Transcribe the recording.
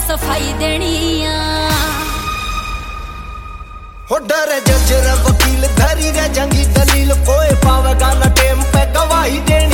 सफाई देनी हो डरे जज रे वकील धरी रे जंगी दलील कोई पावेगा ना टेम पे गवाही देनी।